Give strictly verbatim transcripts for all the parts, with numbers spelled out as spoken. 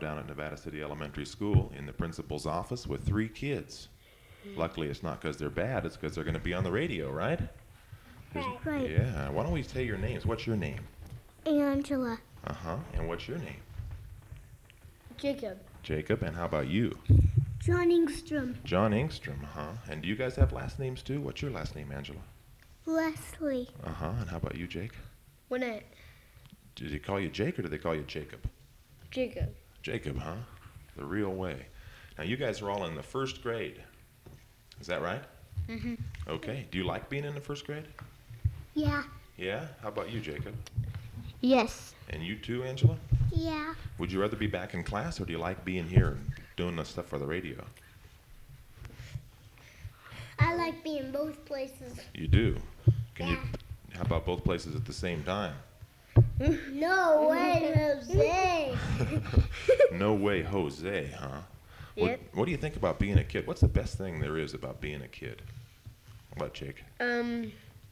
down at Nevada City Elementary School in the principal's office with three kids. Luckily, it's not because they're bad, it's because they're going to be on the radio, right? Right. Right. Yeah. Why don't we say your names? What's your name? Angela. Uh-huh. And what's your name? Jacob. Jacob. And how about you? John Engstrom. John Engstrom, huh? And do you guys have last names too? What's your last name, Angela? Leslie. Uh-huh. And how about you, Jake? Winnett. Did they call you Jake or did they call you Jacob? Jacob. Jacob, huh? The real way. Now, you guys are all in the first grade. Is that right? Mm-hmm. Okay. Do you like being in the first grade? Yeah. Yeah? How about you, Jacob? Yes. And you too, Angela? Yeah. Would you rather be back in class or do you like being here and doing the stuff for the radio? I like being both places. You do? Can Yeah. you? How about both places at the same time? No way, Jose. No way, Jose, huh? What, Yep. what do you think about being a kid? What's the best thing there is about being a kid? What, Jake? Um,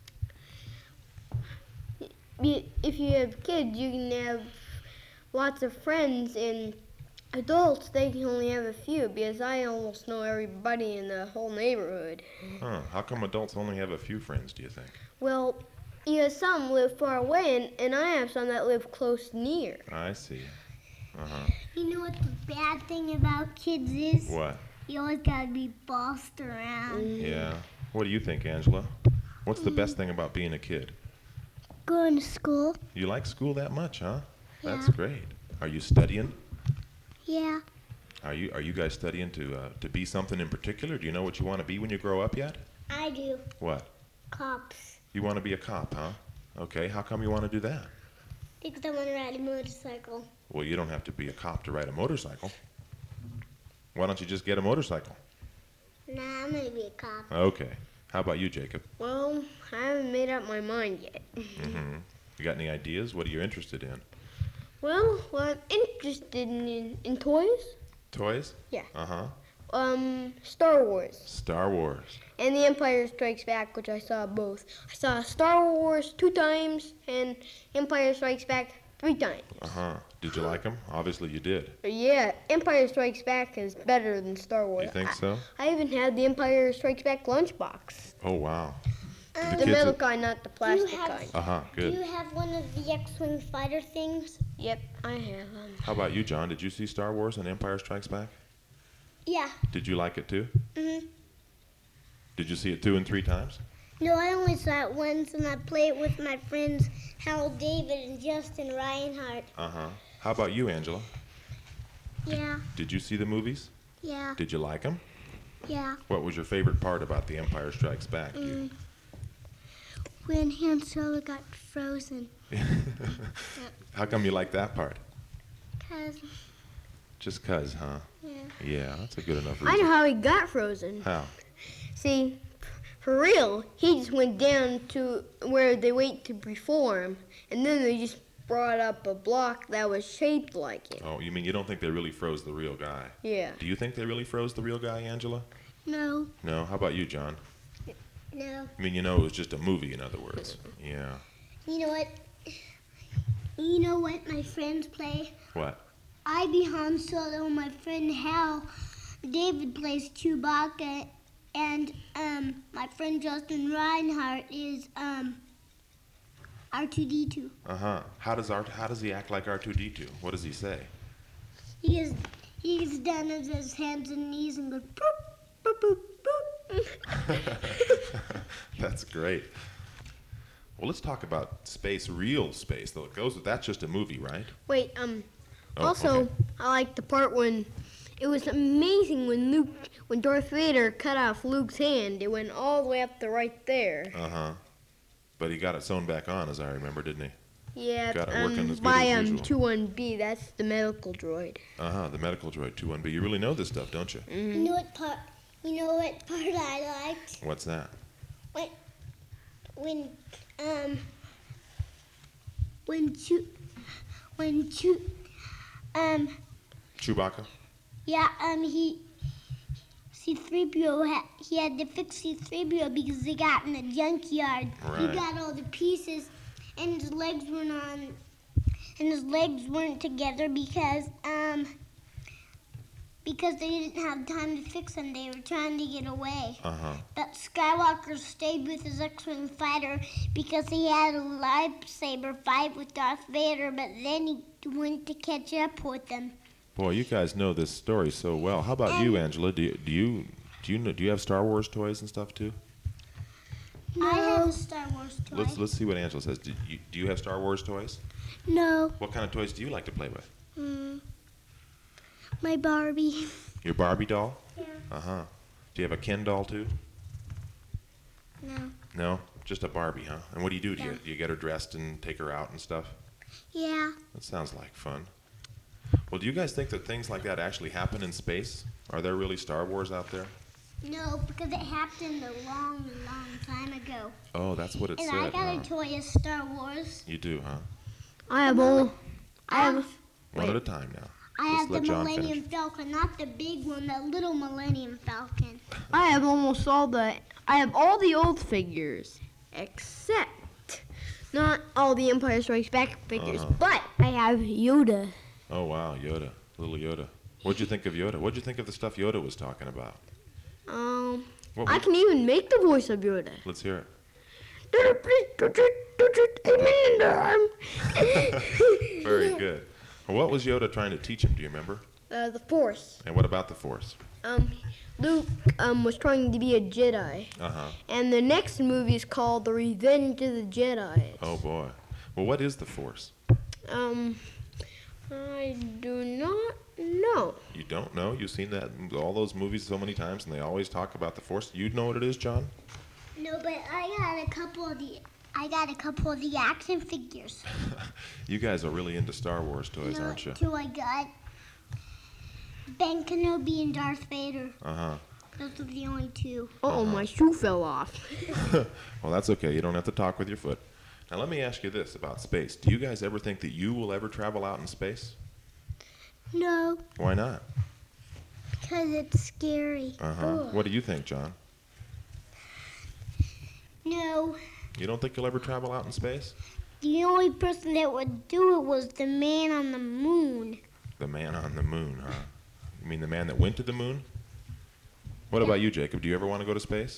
y- if you have kids, you can have lots of friends, and adults, they can only have a few, because I almost know everybody in the whole neighborhood. Huh? How come adults only have a few friends, do you think? Well, because some live far away, and, and I have some that live close near. I see. Uh-huh. You know what the bad thing about kids is? What? You always gotta be bossed around. Yeah. What do you think, Angela? What's the best thing about being a kid? Going to school? You like school that much, huh? That's Yeah. great. Are you studying? Yeah. Are you Are you guys studying to uh, to be something in particular? Do you know what you want to be when you grow up yet? I do. What? Cops. You want to be a cop, huh? Okay. How come you want to do that? Because I want to ride a motorcycle. Well, you don't have to be a cop to ride a motorcycle. Why don't you just get a motorcycle? Nah, I'm gonna be a cop. Okay. How about you, Jacob? Well, I haven't made up my mind yet. Mm-hmm. You got any ideas? What are you interested in? Well, well I'm interested in, in toys. Toys? Yeah. Uh-huh. Um, Star Wars. Star Wars. And The Empire Strikes Back, which I saw both. I saw Star Wars two times and Empire Strikes Back three times. Uh-huh. Did you like them? Obviously you did. Yeah, Empire Strikes Back is better than Star Wars. You think so? I, I even had the Empire Strikes Back lunchbox. Oh, wow. Did The the metal kids... kind, not the plastic have- kind. Uh-huh. Do Good. you have one of the X-Wing fighter things? Yep, I have them. How about you, John? Did you see Star Wars and Empire Strikes Back? Yeah. Did you like it too? Mhm. Did you see it two and three times? No, I only saw it once, and I played it with my friends Harold David and Justin Reinhardt. Uh-huh. How about you, Angela? Yeah. Did you see the movies? Yeah. Did you like them? Yeah. What was your favorite part about The Empire Strikes Back? Do you- When Han Solo got frozen. How come you like that part? Cause Just 'cause, huh? yeah. Yeah, that's a good enough I know reason. how he got frozen. How? See, for real, he just went down to where they wait to reform, and then they just brought up a block that was shaped like it. Oh, you mean you don't think they really froze the real guy? Yeah. Do you think they really froze the real guy, Angela? No. No. How about you, John? No. I mean, you know it was just a movie, in other words. Yeah. You know what? You know what my friends play? What? I be Han Solo. My friend Hal David plays Chewbacca, and um, my friend Justin Reinhardt is um, R two D two. Uh-huh. How does R how does he act like R two D two? What does he say? He is he gets down on his hands and knees and goes boop boop boop boop. That's great. Well, let's talk about space, real space, though. It goes with that's just a movie, right? Wait, um, Oh, also, okay. I like the part when it was amazing when Luke, when Darth Vader cut off Luke's hand. It went all the way up to right there. Uh-huh. But he got it sewn back on, as I remember, didn't he? Yeah, Got it um, working as good by as um usual. two one B. That's the medical droid. Uh-huh, the medical droid two one B. You really know this stuff, don't you? You know what part? You know what part I liked? What's that? When when um when Chew when Chew um Chewbacca? yeah um he C three P O had he had to fix C three P O because they got in the junkyard. He Right. got all the pieces and his legs weren't on and his legs weren't together because um because they didn't have time to fix them. They were trying to get away. Uh-huh. But Skywalker stayed with his X-Wing fighter because he had a lightsaber fight with Darth Vader, but then he went to catch up with them. Boy, you guys know this story so well. How about you, Angela? Do you do you do you know, do you have Star Wars toys and stuff too? No. I have a Star Wars toy. Let's let's see what Angela says. Do you, do you have Star Wars toys? No. What kind of toys do you like to play with? Mm, my Barbie. Your Barbie doll? Yeah. Uh-huh. Do you have a Ken doll too? No. No? Just a Barbie, huh? And what do you do? Do Yeah. you, do you get her dressed and take her out and stuff? Yeah. That sounds like fun. Well, do you guys think that things like that actually happen in space? Are there really Star Wars out there? No, because it happened a long, long time ago. Oh, that's what it and said, I got huh? a toy of Star Wars. You do, huh? I have all. I have. One Wait. at a time now. I Let's have the let John Millennium finish. Falcon, not the big one, the little Millennium Falcon. I have almost all the. I have all the old figures, except not all the Empire Strikes Back figures. Uh-huh. But I have Yoda. Oh, wow, Yoda. Little Yoda. What'd you think of Yoda? What'd you think of the stuff Yoda was talking about? Um, What I was- can even make the voice of Yoda. Let's hear it. Very good. Well, what was Yoda trying to teach him? Do you remember? Uh, the Force. And what about the Force? Um, Luke um was trying to be a Jedi, Uh-huh. and the next movie is called The Revenge of the Jedi. Oh, boy. Well, what is the Force? Um, I do not know. You don't know? You've seen that all those movies so many times, and they always talk about the Force. You know what it is, John? No, but I got a couple of the I got a couple of the action figures. You guys are really into Star Wars toys, No, aren't you? Two I got. Ben Kenobi and Darth Vader. Uh-huh. Those are the only two. Uh oh, my shoe fell off. Well, that's okay. You don't have to talk with your foot. Now, let me ask you this about space. Do you guys ever think that you will ever travel out in space? No, Why not? because it's scary. Uh-huh. What do you think, John? No, You don't think you'll ever travel out in space? the only person that would do it was the man on the moon. The man on the moon, huh? You mean the man that went to the moon? What about you, Jacob? Do you ever want to go to space?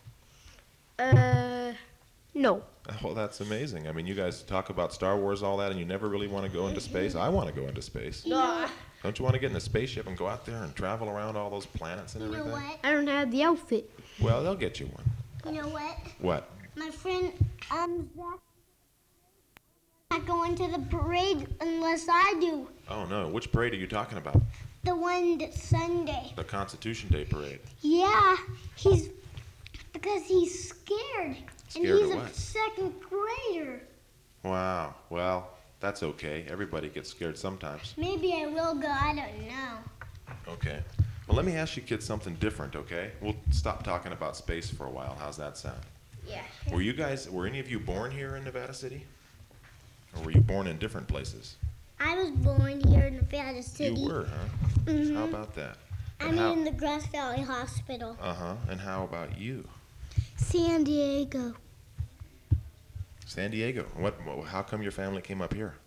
Uh, no. Well, that's amazing. I mean, you guys talk about Star Wars, all that, and you never really want to go into space. I want to go into space. No. Don't you want to get in a spaceship and go out there and travel around all those planets and You know everything? what? I don't have the outfit. Well, they'll get you one. You know what? What? My friend, um, Zach, not going to the parade unless I do. Oh, no. Which parade are you talking about? The one that's Sunday. The Constitution Day parade. Yeah, he's because he's scared. Scared and he's of a what? second grader. Wow. Well, that's okay. Everybody gets scared sometimes. Maybe I will go. I don't know. Okay. Well, let me ask you kids something different, okay? We'll stop talking about space for a while. How's that sound? Yeah. Were you guys, were any of you born here in Nevada City? Or were you born in different places? I was born here in Nevada City. You were, huh? Mhm. How about that? I'm And how, in the Grass Valley Hospital. uh-huh. And how about you? San Diego. San Diego. What, what? How come your family came up here?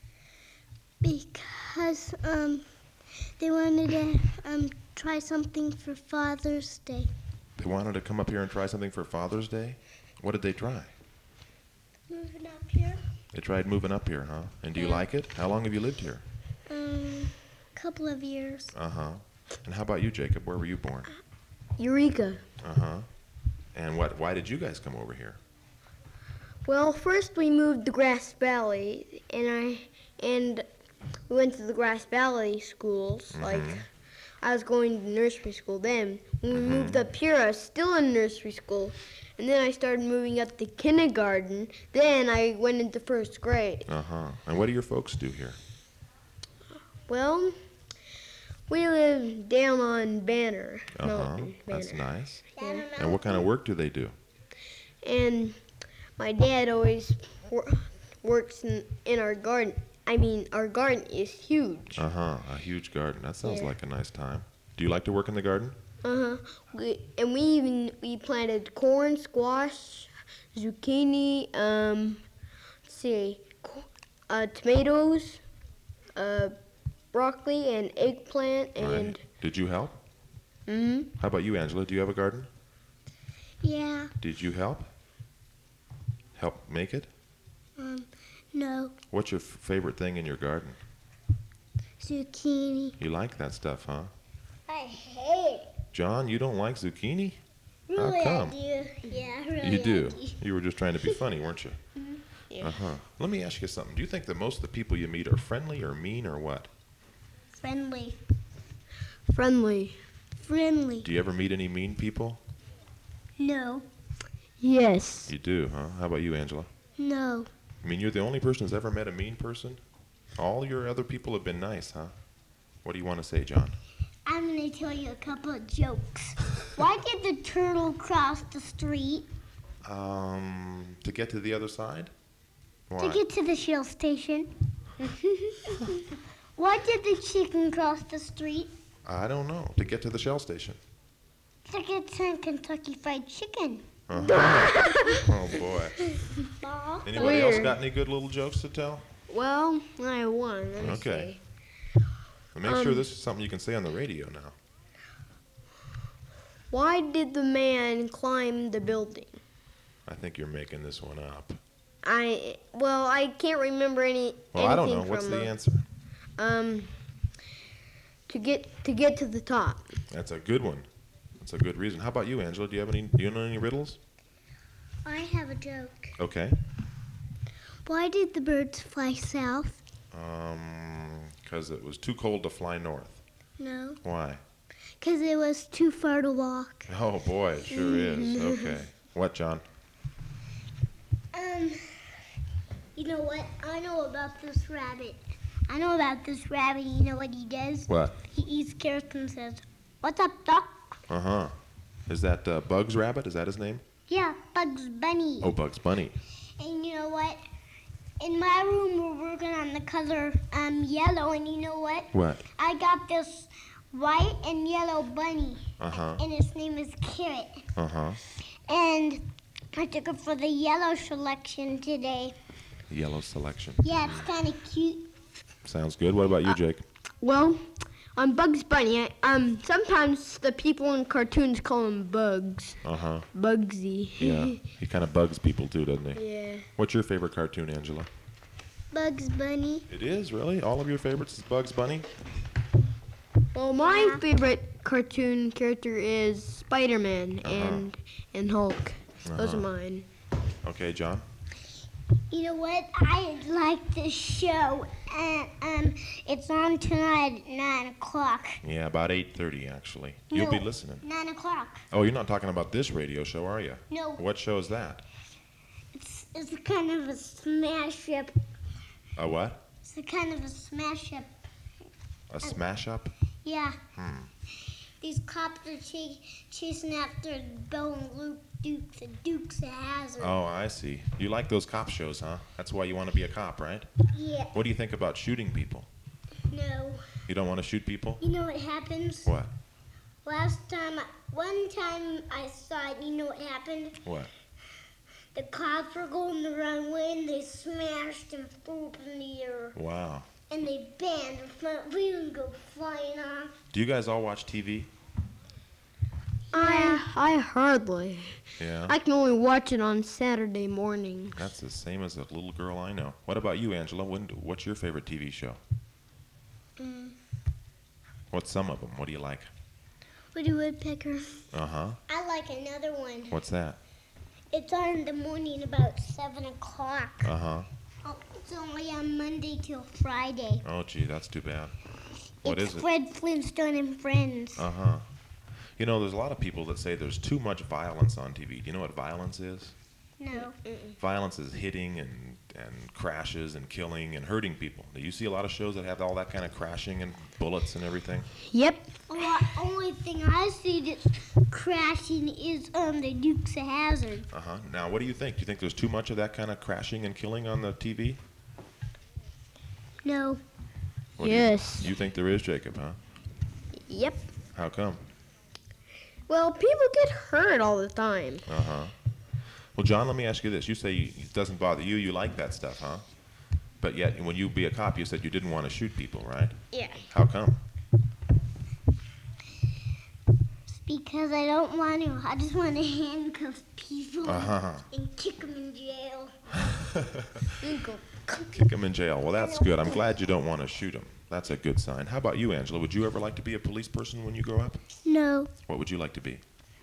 Because um, they wanted to um try something for Father's Day. They wanted to come up here and try something for Father's Day? What did they try? Moving up here. They tried moving up here, huh? And do you Yeah. like it? How long have you lived here? Um, couple of years. Uh-huh. And how about you, Jacob? Where were you born? Eureka. Uh-huh. And what? Why did you guys come over here? Well, first we moved to Grass Valley, and I and we went to the Grass Valley schools. Like, Mhm. I was going to nursery school then. When we Mhm. moved up here, I was still in nursery school, and then I started moving up to kindergarten. Then I went into first grade. Uh-huh. And what do your folks do here? Well, we live down on Banner Uh-huh. Mountain. That's Banner. nice. Yeah. And what kind of work do they do? And my dad always wor- works in, in our garden. I mean, our garden is huge. Uh-huh. A huge garden. That sounds Yeah. like a nice time. Do you like to work in the garden? Uh huh. We, and we even we planted corn, squash, zucchini. Um, let's see, co- uh, tomatoes, uh, broccoli and eggplant and. Right. Did you help? Mhm. How about you, Angela? Do you have a garden? Yeah. Did you help? Help make it? Um. No. What's your f- favorite thing in your garden? Zucchini. You like that stuff, huh? I hate it. John, you don't like zucchini? Really, I come? do. Yeah, really. You do. I do. You were just trying to be funny, weren't you? Yeah. Uh-huh. Let me ask you something. Do you think that most of the people you meet are friendly or mean or what? Friendly. Friendly. Friendly. Do you ever meet any mean people? No. Yes. You do, huh? How about you, Angela? No. I mean, you're the only person who's ever met a mean person? All your other people have been nice, huh? What do you want to say, John? I'm gonna tell you a couple of jokes. Why did the turtle cross the street? Um, to get to the other side? Why? To get to the Shell station. Why did the chicken cross the street? I don't know. To get to the Shell station. To get some Kentucky Fried Chicken. Uh-huh. Oh, boy. Aw. Anybody else Weird. got any good little jokes to tell? Well, I won. Let me Okay. see. Well, make sure Um, this is something you can say on the radio now. Why did the man climb the building? I think you're making this one up. I well, I can't remember any. Well, I don't anything know. What's from, the uh, answer? Um, to get to get to the top. That's a good one. That's a good reason. How about you, Angela? Do you have any? Do you know any riddles? I have a joke. Okay. Why did the birds fly south? Um, because it was too cold to fly north. No. Why? Because it was too far to walk. Oh boy, it sure is. Okay. What, John? Um, you know what? I know about this rabbit. I know about this rabbit. You know what he does? What? He eats carrots and says, "What's up, Doc?" Uh huh. Is that uh, Bugs Rabbit? Is that his name? Yeah, Bugs Bunny. Oh, Bugs Bunny. And you know what? In my room, we're working on the color um yellow, and you know what? What? I got this white and yellow bunny, Uh huh. and his name is Carrot. Uh huh. And I took it for the yellow selection today. Yellow selection. Yeah, it's kind of cute. Sounds good. What about you, Jake? Well, on Bugs Bunny, I, um, sometimes the people in cartoons call him Bugs. Uh huh. Bugsy. Yeah. He kind of bugs people too, doesn't he? Yeah. What's your favorite cartoon, Angela? Bugs Bunny. It is really all of your favorites is Bugs Bunny. Well, my Yeah. favorite cartoon character is Spider-Man Uh-huh. and and Hulk. Those are Uh-huh. mine. Okay, John. You know what? I like this show, and um, it's on tonight at nine o'clock. Yeah, about eight thirty actually. You'll be No. listening. Nine o'clock. Oh, you're not talking about this radio show, are you? No, What show is that? it's it's kind of a smash up. A what? It's a kind of a smash up. A smash up? Yeah. Hmm. These cops are ch- chasing after Bill and Luke Dukes, the Dukes of Hazzard. Oh, I see. You like those cop shows, huh? That's why you want to be a cop, right? Yeah. What do you think about shooting people? No. You don't want to shoot people? You know what happens? What? Last time, I, one time I saw it. You know what happened? What? The cops were going the wrong way, and they smashed and flew up in the air. Wow. And they banned the front wheel and go flying off. Do you guys all watch T V? I I hardly. Yeah. I can only watch it on Saturday mornings. That's the same as a little girl I know. What about you, Angela? When, what's your favorite T V show? Mm. What's some of them? What do you like? Woody Woodpecker. Uh-huh. I like another one. What's that? It's on in the morning about seven o'clock. Uh-huh. Oh, it's only on Monday till Friday. Oh, gee, that's too bad. What it's is it? Fred Flintstone and Friends. Uh-huh. You know, there's a lot of people that say there's too much violence on T V. Do you know what violence is? No. Violence is hitting and, and crashes and killing and hurting people. Do you see a lot of shows that have all that kind of crashing and bullets and everything? Yep. The only thing I see that's crashing is um the Dukes of Hazzard. Uh-huh. Now, what do you think? Do you think there's too much of that kind of crashing and killing on the T V? No. What do you- Yes. You, think there is, Jacob, huh? Yep. How come? Well, people get hurt all the time. Uh-huh. Well, John, let me ask you this. You say it doesn't bother you. You like that stuff, huh? But yet, when you be a cop, you said you didn't want to shoot people, right? Yeah. How come? Because I don't want to. I just want to handcuff people Uh-huh. and kick them in jail. Kick them in jail. Well, that's good. I'm glad you don't want to shoot them. That's a good sign. How about you, Angela? Would you ever like to be a police person when you grow up? No, What would you like to be?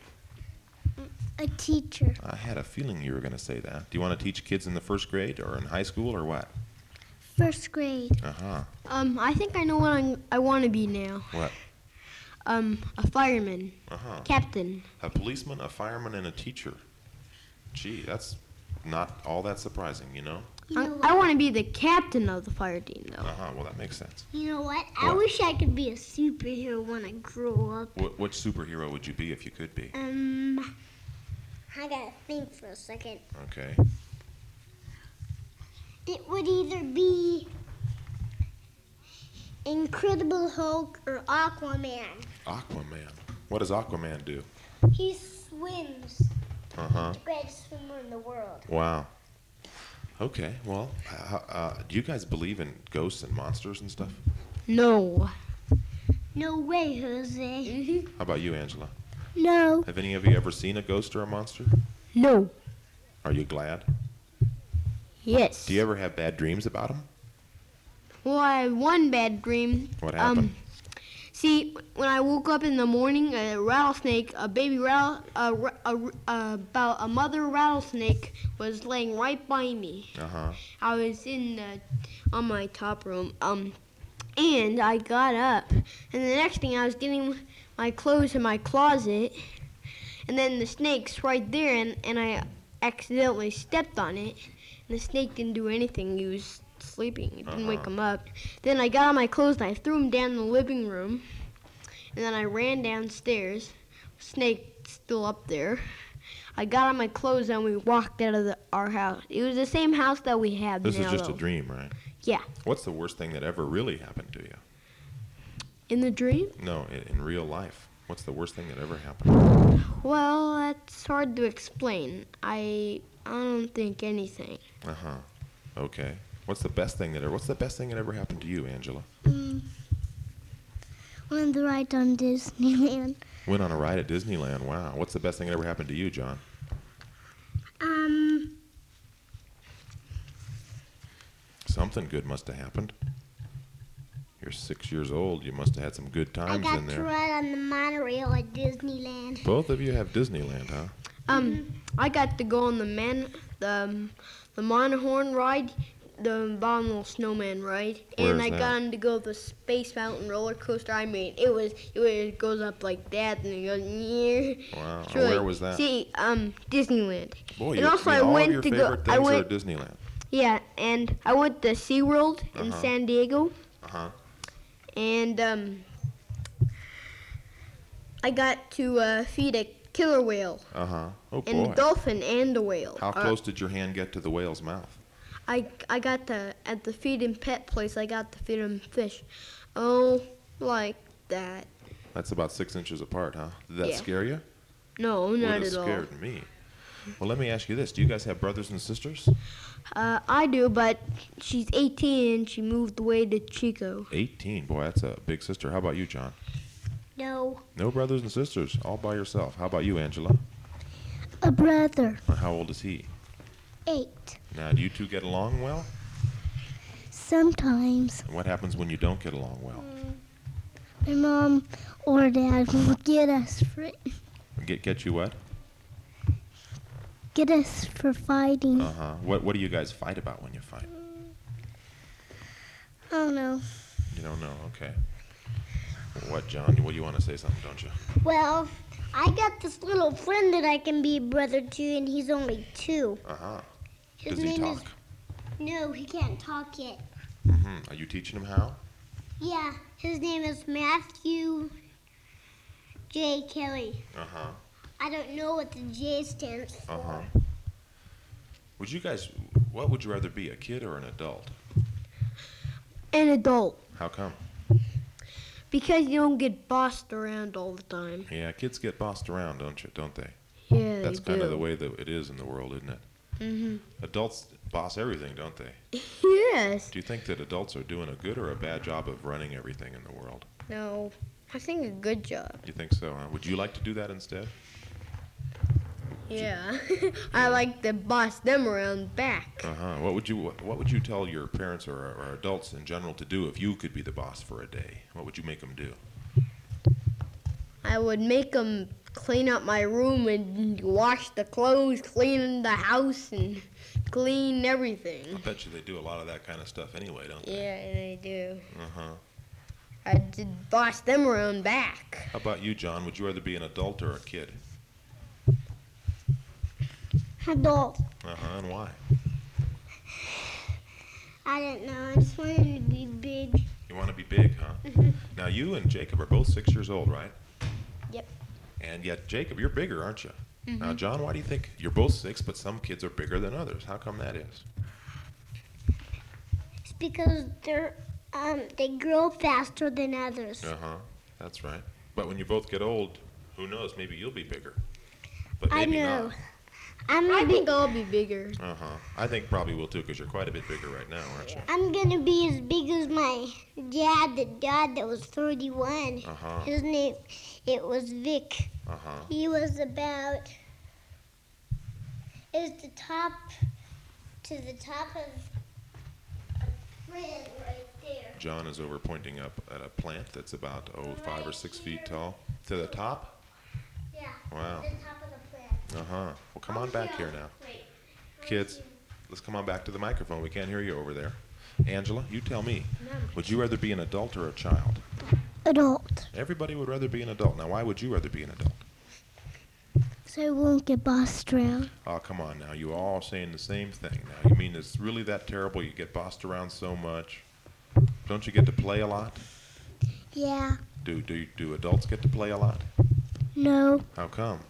a teacher. I had a feeling you were going to say that. Do you want to teach kids in the first grade or in high school or what? First grade. Uh-huh. Um, I think I know what I'm, I want to be now. What? Um, a fireman, Uh-huh. captain. A policeman, a fireman, and a teacher. Gee, that's not all that surprising, you know? You I, know I what? want to be the captain of the fire team, though. Uh-huh. Well, that makes sense. You know what? I What? wish I could be a superhero when I grow up. Wh- which superhero would you be if you could be? Um, I gotta think for a second. Okay. It would either be Incredible Hulk or Aquaman. Aquaman. What does Aquaman do? He swims. Uh-huh. The greatest swimmer in the world. Wow. Okay, well, uh, uh, do you guys believe in ghosts and monsters and stuff? No. No way, Jose. How about you, Angela? No. Have any of you ever seen a ghost or a monster? No. Are you glad? Yes. Do you ever have bad dreams about them? Well, I had one bad dream. What happened? Um, see, when I woke up in the morning, a rattlesnake, a baby rattle, a, ra- a, a, about a mother rattlesnake was laying right by me. Uh-huh. I was in the, on my top room, um, and I got up, and the next thing I was getting my clothes in my closet, and then the snake's right there, and, and I accidentally stepped on it, and the snake didn't do anything. He was sleeping. It didn't wake Uh-huh. him up. Then I got on my clothes and I threw them down in the living room, and then I ran downstairs. Snake still up there. I got on my clothes and we walked out of the, our house. It was the same house that we have This now. is just though. a dream, right? Yeah. What's the worst thing that ever really happened to you? In the dream? No, in, in real life. What's the worst thing that ever happened? Well, that's hard to explain. I I don't think anything. Uh-huh. Okay. What's the best thing that ever, what's the best thing that ever happened to you, Angela? Mm. On the ride on Disneyland. Went on a ride at Disneyland. Wow. What's the best thing that ever happened to you, John? Um, Something good must have happened. You're six years old. You must have had some good I times got in to there. ride on the monorail at Disneyland. Both of you have Disneyland, huh? Um, I got to go on the man the um, the Monhorn ride, the Abominable Snowman ride, and Where's I that? got on to go the Space Mountain roller coaster. I mean, it was it, was, it goes up like that, and it goes yeah. Wow. It's And where really- was that? See, um, Disneyland. Boy, and you also I I mean, all went of your to go. favorite I things are went, at Disneyland. yeah, and I went to SeaWorld in Uh-huh. San Diego, Uh-huh. and um, I got to uh, feed a killer whale. Uh-huh. Oh, And boy. a dolphin and a whale. How Uh, close did your hand get to the whale's mouth? I I got the at the feed and pet place. I got to feed them fish. Oh, like that. That's about six inches apart, huh? Did that Yeah. scare you? No, Would not have at all. scared me. Well, let me ask you this. Do you guys have brothers and sisters? Uh, I do, but she's eighteen and she moved away to Chico. eighteen. Boy, that's a big sister. How about you, John? No. No brothers and sisters, all by yourself. How about you, Angela? A brother. Uh, How old is he? Eight. Now, do you two get along well? Sometimes And what happens when you don't get along well? my mom or dad will get us for Get get you what? get us for fighting. Uh huh. What What do you guys fight about when you fight? I don't know. You don't know. Okay. What, John? Well, you want to say something, don't you? Well, I got this little friend that I can be a brother to, and he's only two. Uh huh. His Does he name talk? is. No, he can't talk yet. Mm-hmm. Are you teaching him how? Yeah, his name is Matthew J. Kelly. Uh huh. I don't know what the J stands for. Uh huh. Would you guys? What would you rather be, a kid or an adult? An adult, How come? because you don't get bossed around all the time. Yeah, kids get bossed around, don't you? Don't they? Yeah, That's they kind do. of the way that it is in the world, isn't it? Mhm. Adults boss everything, don't they? Yeah. Yes. Do you think that adults are doing a good or a bad job of running everything in the world? No, I think a good job. You think so, huh? Would you like to do that instead? Yeah. I like to boss them around back. Uh-huh. What would you what, what would you tell your parents or, or adults in general to do if you could be the boss for a day? What would you make them do? I would make them clean up my room and wash the clothes, clean the house, and clean everything. I bet you they do a lot of that kind of stuff anyway, don't they? Yeah, they do. Uh-huh. I did boss them around back. How about you, John? Would you rather be an adult or a kid? Adult. Uh-huh, and why? I don't know. I just want him to be big. You want to be big, huh? Mhm. Now, you and Jacob are both six years old, right? Yep. And yet, Jacob, you're bigger, aren't you? Mhm. Now, John, why do you think you're both six, but some kids are bigger than others? How come that is? It's because they're um they grow faster than others. Uh-huh, that's right. But when you both get old, who knows, maybe you'll be bigger. But I maybe know. not. I'm I gonna be, think I'll be bigger. Uh-huh. I think probably will too, because you're quite a bit bigger right now, aren't you? I'm gonna be as big as my dad, the dad that was thirty-one. Uh-huh. His name, it was Vic. Uh-huh. He was about, is the top, to the top of a friend right there. John is over pointing up at a plant that's about, oh, five or six feet tall. To the top? Yeah. Wow. The top of the plant. Uh-huh. Well, come on back here now. Wait. Kids, let's come on back to the microphone. We can't hear you over there. Angela, you tell me. Would you rather be an adult or a child? Adult. Everybody would rather be an adult. Now, why would you rather be an adult? So I won't get bossed around. Oh, come on now. You all saying the same thing now. You mean it's really that terrible? You get bossed around so much? Don't you get to play a lot? Yeah. Do, do, do adults get to play a lot? No. How come?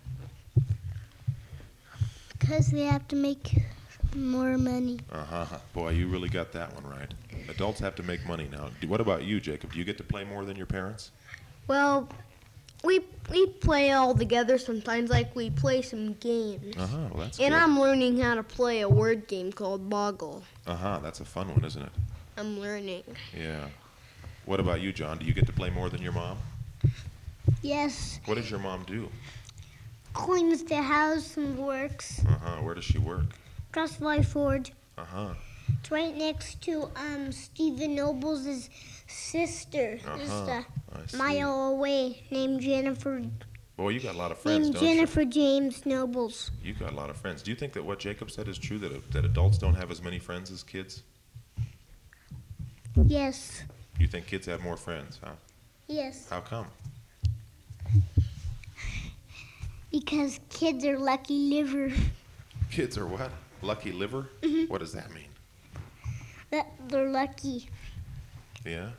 Because they have to make more money. Uh-huh. Boy, you really got that one right. Adults have to make money now. Do- What about you, Jacob? Do you get to play more than your parents? Well, we we play all together sometimes, like we play some games. Uh-huh. Well, that's And good. I'm learning how to play a word game called Boggle. Uh-huh. That's a fun one, isn't it? I'm learning. Yeah. What about you, John? Do you get to play more than your mom? Yes. What does your mom do? Cleans the house and works. Uh-huh. Where does she work? Crossby Ford. Uh-huh. It's right next to um Stephen Nobles' sister. Just Uh-huh. a I see. mile away, named Jennifer. Boy, you got a lot of friends, Named don't Jennifer James Nobles. you? You got a lot of friends. Do you think that what Jacob said is true, that, that adults don't have as many friends as kids? Yes. You think kids have more friends, huh? Yes. How come? Because kids are lucky liver. Kids are what? Lucky liver? Mhm. What does that mean? That they're lucky. Yeah?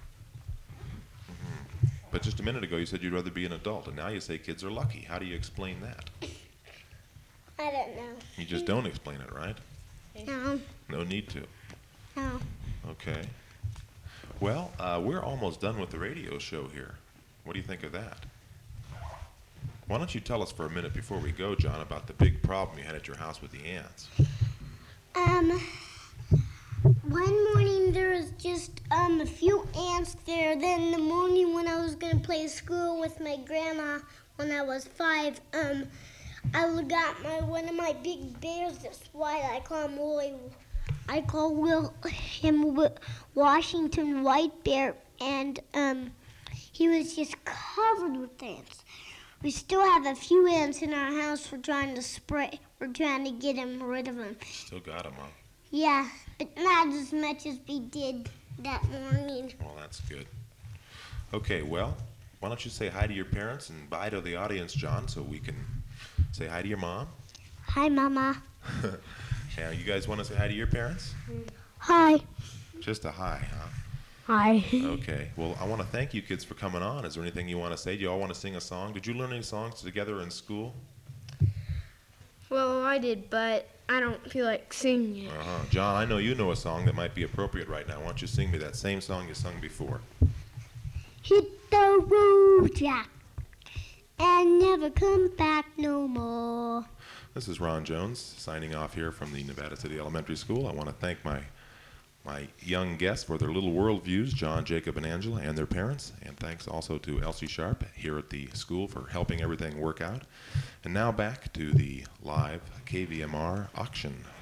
hmm But just a minute ago you said you'd rather be an adult, and now you say kids are lucky. How do you explain that? I don't know. You just don't explain it, right? No. No need to. No. Okay. Well, uh, we're almost done with the radio show here. What do you think of that? Why don't you tell us for a minute before we go, John, about the big problem you had at your house with the ants? Um. One morning there was just um a few ants there. Then the morning when I was gonna play school with my grandma when I was five, um, I got my one of my big bears that's white. I call him Willie. I call Will him Wi- Washington White Bear, and um, he was just covered with ants. We still have a few ants in our house. We're trying to spray. We're trying to get him rid of them. Still got them, huh? Yeah, but not as much as we did that morning. Well, that's good. Okay, well, why don't you say hi to your parents and bye to the audience, John, so we can say hi to your mom? Hi, Mama. Now, you guys want to say hi to your parents? Hi. Just a hi, huh? Hi. Okay. Well, I want to thank you kids for coming on. Is there anything you want to say? Do you all want to sing a song? Did you learn any songs together in school? Well, I did, but I don't feel like singing it. Uh-huh. John, I know you know a song that might be appropriate right now. Why don't you sing me that same song you sung before? Hit the road, Jack, and never come back no more. This is Ron Jones signing off here from the Nevada City Elementary School. I want to thank my my young guests for their little world views, John, Jacob, and Angela, and their parents. And thanks also to Elsie Sharp here at the school for helping everything work out. And now back to the live K V M R auction